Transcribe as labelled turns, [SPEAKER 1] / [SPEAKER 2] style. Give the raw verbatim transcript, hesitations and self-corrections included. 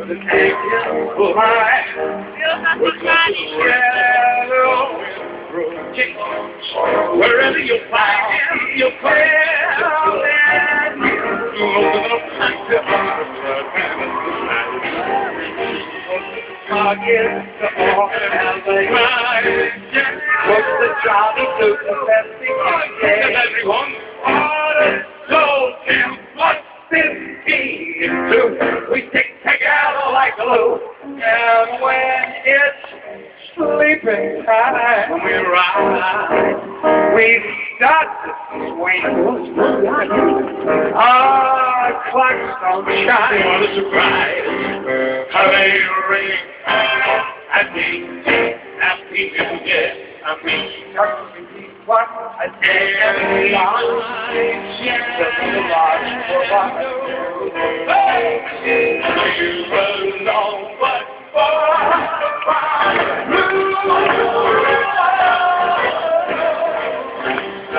[SPEAKER 1] the canyon line. We're going to shallow wherever you find your prayer, and you open up to forget the all and the grind. What's the job of the domestic? Everyone ought to show him what fifteen is do. We take together like glue, and when it's sleeping time, we ride. We start to swing. Our clocks don't shine. What a surprise! Hurry, ring, happy, happy New Year. Happy, what a day of life. Just a large for